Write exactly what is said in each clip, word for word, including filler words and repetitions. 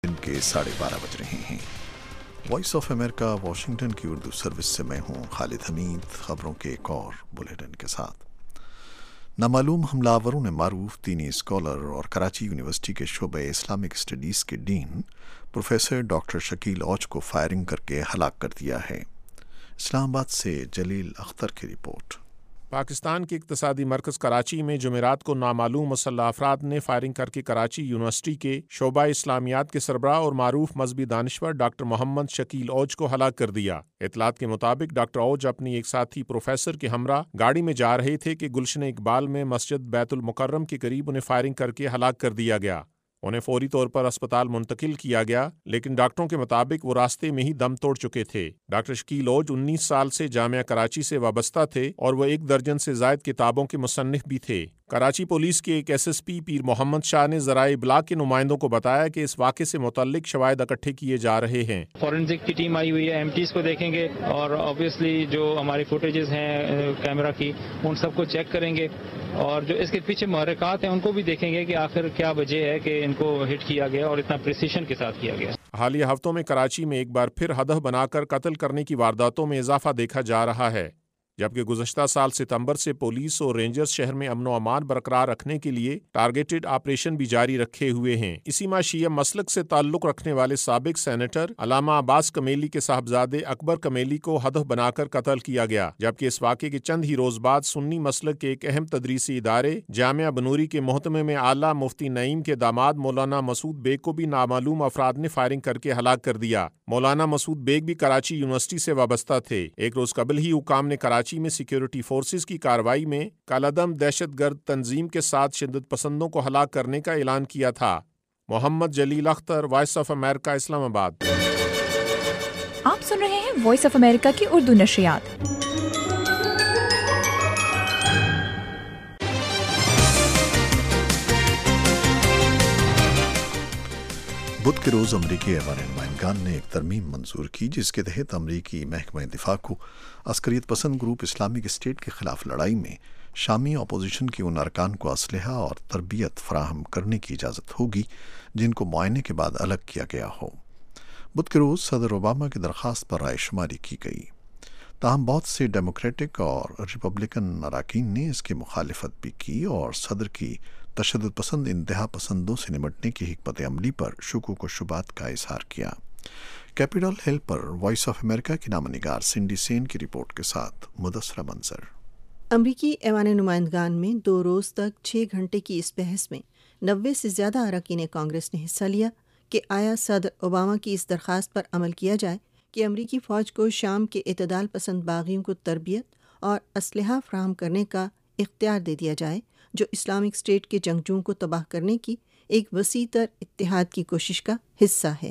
دن کے ساڑھے بارہ بج رہے ہیں۔ وائس آف امریکہ واشنگٹن کی اردو سروس سے میں ہوں خالد حمید، خبروں کے ایک اور بلیٹن کے ساتھ۔ نامعلوم حملہ آوروں نے معروف دینی اسکالر اور کراچی یونیورسٹی کے شعبہ اسلامک اسٹڈیز کے ڈین پروفیسر ڈاکٹر شکیل اوج کو فائرنگ کر کے ہلاک کر دیا ہے۔ اسلام آباد سے جلیل اختر کی رپورٹ۔ پاکستان کے اقتصادی مرکز کراچی میں جمعرات کو نامعلوم مسلح افراد نے فائرنگ کر کے کراچی یونیورسٹی کے شعبہ اسلامیات کے سربراہ اور معروف مذہبی دانشور ڈاکٹر محمد شکیل اوج کو ہلاک کر دیا۔ اطلاعات کے مطابق ڈاکٹر اوج اپنی ایک ساتھی پروفیسر کے ہمراہ گاڑی میں جا رہے تھے کہ گلشن اقبال میں مسجد بیت المکرم کے قریب انہیں فائرنگ کر کے ہلاک کر دیا گیا۔ انہیں فوری طور پر اسپتال منتقل کیا گیا، لیکن ڈاکٹروں کے مطابق وہ راستے میں ہی دم توڑ چکے تھے۔ ڈاکٹر شکیل اوج انیس سال سے جامعہ کراچی سے وابستہ تھے اور وہ ایک درجن سے زائد کتابوں کے مصنف بھی تھے۔ کراچی پولیس کے ایک ایس ایس پی پیر محمد شاہ نے ذرائع ابلاغ کے نمائندوں کو بتایا کہ اس واقعے سے متعلق شواہد اکٹھے کیے جا رہے ہیں۔ فورینزک کی ٹیم آئی ہوئی ہے، ایم ٹیز کو دیکھیں گے اور آبویسلی جو ہماری فوٹیجز ہیں کیمرہ کی ان سب کو چیک کریں گے، اور جو اس کے پیچھے محرکات ہیں ان کو بھی دیکھیں گے کہ آخر کیا وجہ ہے کہ ان کو ہٹ کیا گیا اور اتنا پریسیشن کے ساتھ کیا گیا۔ حالیہ ہفتوں میں کراچی میں ایک بار پھر ہدف بنا کر قتل کرنے کی وارداتوں میں اضافہ دیکھا جا رہا ہے، جبکہ گزشتہ سال ستمبر سے پولیس اور رینجرز شہر میں امن و امان برقرار رکھنے کے لیے ٹارگیٹڈ آپریشن بھی جاری رکھے ہوئے ہیں۔ اسی ماہ شیعہ مسلک سے تعلق رکھنے والے سابق سینیٹر علامہ عباس کمیلی کے صاحبزادے اکبر کمیلی کو ہدف بنا کر قتل کیا گیا، جبکہ اس واقعے کے چند ہی روز بعد سنی مسلک کے ایک اہم تدریسی ادارے جامعہ بنوری کے محتمم میں اعلیٰ مفتی نعیم کے داماد مولانا مسعود بیگ کو بھی نامعلوم افراد نے فائرنگ کر کے ہلاک کر دیا۔ مولانا مسعود بیگ بھی کراچی یونیورسٹی سے وابستہ تھے۔ ایک روز قبل ہی حکام نے کراچی میں سیکیورٹی فورسز کی کارروائی میں کالعدم دہشت گرد تنظیم کے ساتھ شدت پسندوں کو ہلاک کرنے کا اعلان کیا تھا۔ Muhammad Jalil Akhtar, voice of America, Islamabad. آپ سن رہے ہیں وائس آف امریکہ کی اردو نشریات۔ بدھ کے روز امریکی ایوان نمائندگان نے ایک ترمیم منظور کی جس کے تحت امریکی محکمہ دفاع کو عسکریت پسند گروپ اسلامک اسٹیٹ کے خلاف لڑائی میں شامی اپوزیشن کے ان ارکان کو اسلحہ اور تربیت فراہم کرنے کی اجازت ہوگی جن کو معائنے کے بعد الگ کیا گیا ہو۔ بدھ کے روز صدر اوباما کی درخواست پر رائے شماری کی گئی، تاہم بہت سے ڈیموکریٹک اور ریپبلکن اراکین نے اس کی مخالفت بھی کی اور صدر کی تشدد پسند انتہا پسندوں سے نمٹنے کی حکمت عملی پر شکوک و شبہات کا اظہار کیا۔ کیپٹل ہل پر وائس آف امریکہ کی نامہ نگار سنڈی سین کی رپورٹ کے ساتھ مدثرہ منظر۔ امریکی ایوان نمائندگان میں دو روز تک چھ گھنٹے کی اس بحث میں نوے سے زیادہ اراکین کانگریس نے حصہ لیا کہ آیا صدر اوباما کی اس درخواست پر عمل کیا جائے کہ امریکی فوج کو شام کے اعتدال پسند باغیوں کو تربیت اور اسلحہ فراہم کرنے کا اختیار دے دیا جائے، جو اسلامک اسٹیٹ کے جنگجوؤں کو تباہ کرنے کی ایک وسیع تر اتحاد کی کوشش کا حصہ ہے۔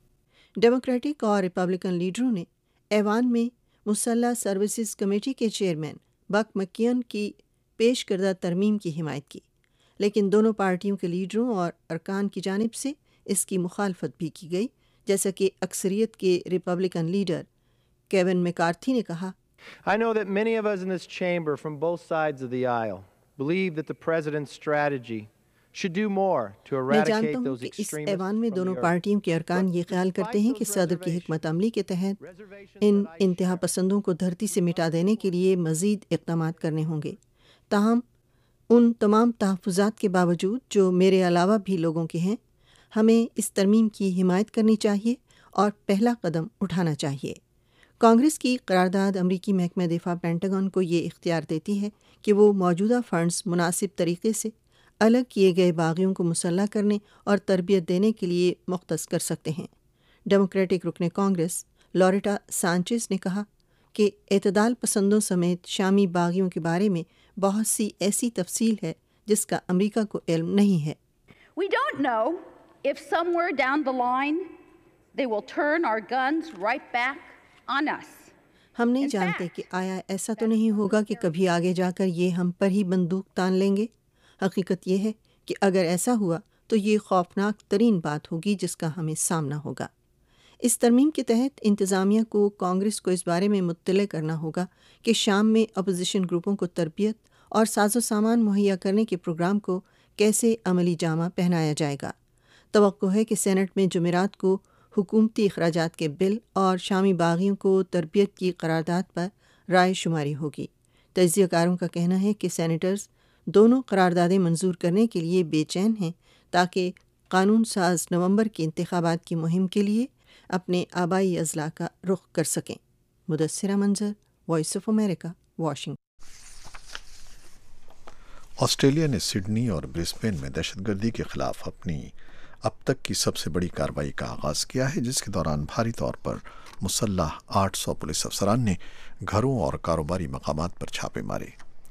ڈیموکریٹک اور ریپبلکن لیڈروں نے ایوان میں مسلح سروسز کمیٹی کے چیئرمین بک مکین کی پیش کردہ ترمیم کی حمایت کی، لیکن دونوں پارٹیوں کے لیڈروں اور ارکان کی جانب سے اس کی مخالفت بھی کی گئی، جیسا کہ اکثریت کے ریپبلکن لیڈر کیون میکارتھی نے کہا۔ I know that many of us in this chamber from both sides of the aisle believe that the president's strategy should do more to eradicate those extremists from the earth. میں جانتا ہوں کہ اس ایوان میں دونوں پارٹیوں کے ارکان یہ خیال کرتے ہیں کہ صدر کی حکمت عملی کے تحت ان انتہا پسندوں کو دھرتی سے مٹا دینے کے لیے مزید اقدامات کرنے ہوں گے، تاہم ان تمام تحفظات کے باوجود جو میرے علاوہ بھی لوگوں کے ہیں، ہمیں اس ترمیم کی حمایت کرنی چاہیے اور پہلا قدم اٹھانا چاہیے۔ کانگریس کی قرارداد امریکی محکمہ دفاع پینٹاگن کو یہ اختیار دیتی ہے کہ وہ موجودہ فنڈز مناسب طریقے سے الگ کیے گئے باغیوں کو مسلح کرنے اور تربیت دینے کے لیے مختص کر سکتے ہیں۔ ڈیموکریٹک رکن کانگریس لوریٹا سانچیز نے کہا کہ اعتدال پسندوں سمیت شامی باغیوں کے بارے میں بہت سی ایسی تفصیل ہے جس کا امریکہ کو علم نہیں ہے۔ We don't know if somewhere down the line they will turn our guns right back on us. ہم نہیں جانتے کہ آیا ایسا تو نہیں ہوگا کہ کبھی آگے جا کر یہ ہم پر ہی بندوق تان لیں گے۔ حقیقت یہ ہے کہ اگر ایسا ہوا تو یہ خوفناک ترین بات ہوگی جس کا ہمیں سامنا ہوگا۔ اس ترمیم کے تحت انتظامیہ کو کانگریس کو اس بارے میں مطلع کرنا ہوگا کہ شام میں اپوزیشن گروپوں کو تربیت اور ساز و سامان مہیا کرنے کے پروگرام کو کیسے عملی جامہ پہنایا جائے گا۔ توقع ہے کہ سینٹ میں جمعرات کو حکومتی اخراجات کے بل اور شامی باغیوں کو تربیت کی قرارداد پر رائے شماری ہوگی۔ تجزیہ کاروں کا کہنا ہے کہ سینیٹرز دونوں قراردادیں منظور کرنے کے لیے بے چین ہیں تاکہ قانون ساز نومبر کے انتخابات کی مہم کے لیے اپنے آبائی اضلاع کا رخ کر سکیں۔ Mudassira Manzar, voice of America, Washington. Australia نے سڈنی اور برسبین میں دہشت گردی کے خلاف اپنی اب تک کی سب سے بڑی کارروائی کا آغاز کیا ہے، جس کے دوران بھاری طور پر مسلح آٹھ سو پولیس افسران نے گھروں اور کاروباری مقامات پر چھاپے مارے۔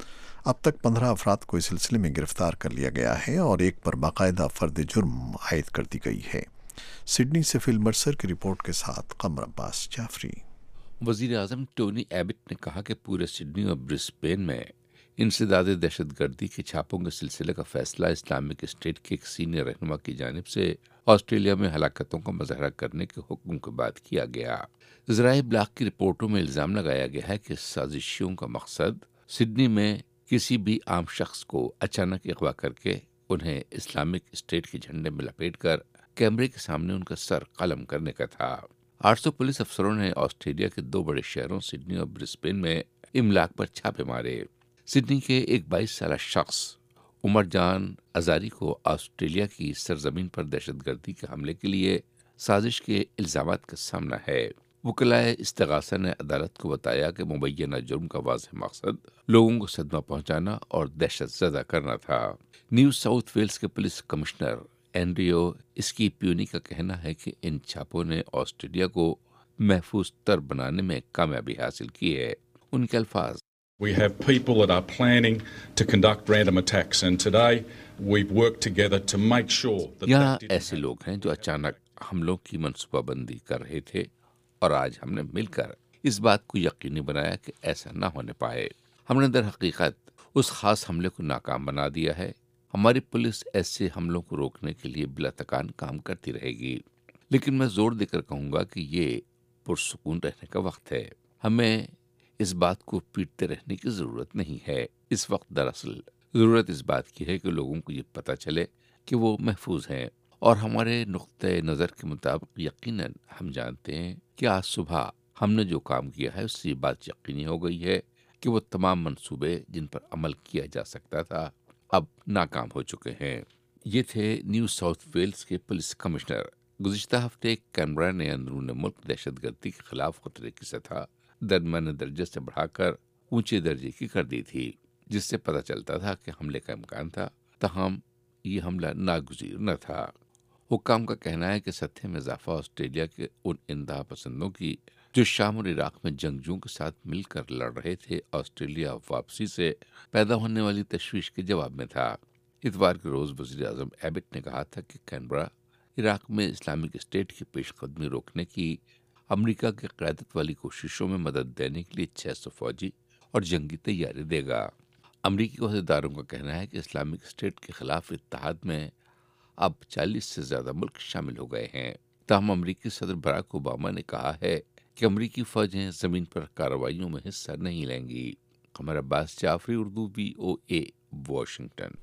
اب تک پندرہ افراد کو اس سلسلے میں گرفتار کر لیا گیا ہے اور ایک پر باقاعدہ فرد جرم عائد کر دی گئی ہے۔ سڈنی سے فل مرسر کی رپورٹ کے ساتھ قمر عباس جعفری۔ وزیر اعظم ٹونی ایبٹ نے کہا کہ پورے سڈنی اور برسبین میں انسداد دہشت گردی کے چھاپوں کے سلسلے کا فیصلہ اسلامک اسٹیٹ کے ایک سینئر رہنما کی جانب سے آسٹریلیا میں ہلاکتوں کا مظاہرہ کرنے کے حکم کے بعد کیا گیا۔ ذرائع ابلاغ کی رپورٹوں میں الزام لگایا گیا ہے کہ سازشیوں کا مقصد سڈنی میں کسی بھی عام شخص کو اچانک اغوا کر کے انہیں اسلامک اسٹیٹ کے جھنڈے میں لپیٹ کر کیمرے کے سامنے ان کا سر قلم کرنے کا تھا۔ آٹھ سو پولیس افسروں نے آسٹریلیا کے دو بڑے شہروں سڈنی اور برسبین میں املاک پر چھاپے مارے۔ سڈنی کے ایک بائیس سالہ شخص عمر جان ازاری کو آسٹریلیا کی سرزمین پر دہشت گردی کے حملے کے لیے سازش کے الزامات کا سامنا ہے۔ وکلائے استغاثہ نے عدالت کو بتایا کہ مبینہ جرم کا واضح مقصد لوگوں کو صدمہ پہنچانا اور دہشت زدہ کرنا تھا۔ نیو ساؤتھ ویلز کے پولیس کمشنر اینڈریو اسکیپیونی کا کہنا ہے کہ ان چھاپوں نے آسٹریلیا کو محفوظ تر بنانے میں کامیابی حاصل کی ہے۔ ان کے الفاظ: We have people that are planning to conduct random attacks, and today we've worked together to make sure that یہاں ایسے لوگ ہیں جو اچانک حملوں کی منصوبہ بندی کر رہے تھے، اور آج ہم نے مل کر اس بات کو یقینی بنایا کہ ایسا نہ ہونے پائے۔ ہم نے در حقیقت اس خاص حملے کو ناکام بنا دیا ہے۔ ہماری پولیس ایسے حملوں کو روکنے کے لیے بلا تکان کام کرتی رہے گی، لیکن میں زور دے کر کہوں گا کہ یہ پرسکون رہنے کا وقت ہے۔ ہمیں اس بات کو پیٹتے رہنے کی ضرورت نہیں ہے۔ اس وقت دراصل ضرورت اس بات کی ہے کہ لوگوں کو یہ پتہ چلے کہ وہ محفوظ ہیں، اور ہمارے نقطۂ نظر کے مطابق یقیناً ہم جانتے ہیں کہ آج صبح ہم نے جو کام کیا ہے اس سے یہ بات یقینی ہو گئی ہے کہ وہ تمام منصوبے جن پر عمل کیا جا سکتا تھا اب ناکام ہو چکے ہیں۔ یہ تھے نیو ساؤتھ ویلز کے پولیس کمشنر۔ گزشتہ ہفتے کینبرا نے اندرون ملک دہشت گردی کے خلاف خطرے کی سطح درمیانے درجے سے بڑھا کر اونچے درجے کی کر دی تھی، جس سے پتہ چلتا تھا کہ حملے کا امکان تھا، تاہم یہ حملہ ناگزیر نہ تھا۔ حکام کا کہنا ہے کہ سطح میں اضافہ آسٹریلیا کے ان انتہا پسندوں کی جو شام اور عراق میں جنگجوؤں کے ساتھ مل کر لڑ رہے تھے آسٹریلیا واپسی سے پیدا ہونے والی تشویش کے جواب میں تھا۔ اتوار کے روز وزیر اعظم ایبٹ نے کہا تھا کہ کینبرا عراق میں اسلامک اسٹیٹ کی پیش قدمی روکنے کی امریکہ کی قیادت والی کوششوں میں مدد دینے کے لیے چھ سو فوجی اور جنگی تیاری دے گا۔ امریکی عہدیداروں کا کہنا ہے کہ اسلامک اسٹیٹ کے خلاف اتحاد میں اب چالیس سے زیادہ ملک شامل ہو گئے ہیں۔ تاہم امریکی صدر براک اوباما نے کہا ہے کہ امریکی فوجیں زمین پر کارروائیوں میں حصہ نہیں لیں گی۔ Qamar Abbas Jafri, Urdu V O A, Washington.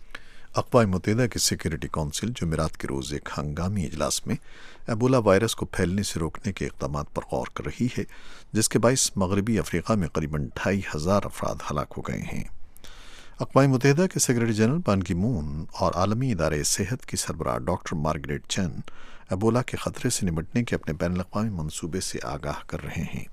اقوام متحدہ کی سیکورٹی کونسل جمعرات کے روز ایک ہنگامی اجلاس میں ایبولا وائرس کو پھیلنے سے روکنے کے اقدامات پر غور کر رہی ہے، جس کے باعث مغربی افریقہ میں قریباً ڈھائی ہزار افراد ہلاک ہو گئے ہیں۔ اقوام متحدہ کے سیکرٹری جنرل بان کی مون اور عالمی ادارے صحت کی سربراہ ڈاکٹر مارگریٹ چن ایبولا کے خطرے سے نمٹنے کے اپنے بین الاقوامی منصوبے سے آگاہ کر رہے ہیں۔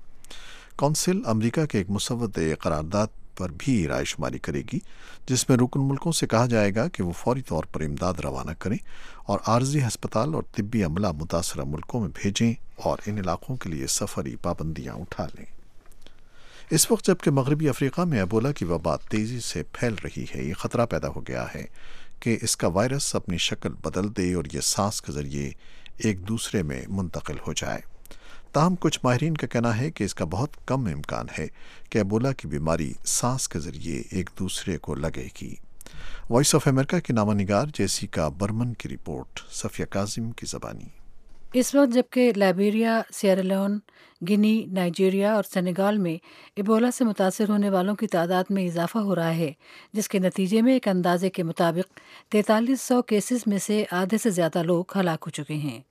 کونسل امریکہ کے ایک مسودہ قرارداد پر بھی رائے شماری کرے گی، جس میں رکن ملکوں سے کہا جائے گا کہ وہ فوری طور پر امداد روانہ کریں اور عارضی ہسپتال اور طبی عملہ متاثرہ ملکوں میں بھیجیں اور ان علاقوں کے لیے سفری پابندیاں اٹھا لیں۔ اس وقت جبکہ مغربی افریقہ میں ایبولا کی وبا تیزی سے پھیل رہی ہے، یہ خطرہ پیدا ہو گیا ہے کہ اس کا وائرس اپنی شکل بدل دے اور یہ سانس کے ذریعے ایک دوسرے میں منتقل ہو جائے۔ تاہم کچھ ماہرین کا کہنا ہے کہ اس کا بہت کم امکان ہے کہ ایبولا کی بیماری سانس کے ذریعے ایک دوسرے کو لگے گی۔ وائس آف امریکہ کی نامہ نگار جیسیکا برمن کی رپورٹ، صفیہ کاظم کی زبانی۔ اس وقت جبکہ Liberia, Sierra Leone, Guinea, Nigeria اور سینیگال میں ایبولا سے متاثر ہونے والوں کی تعداد میں اضافہ ہو رہا ہے، جس کے نتیجے میں ایک اندازے کے مطابق تینتالیس سو کیسز میں سے آدھے سے زیادہ لوگ ہلاک ہو چکے ہیں۔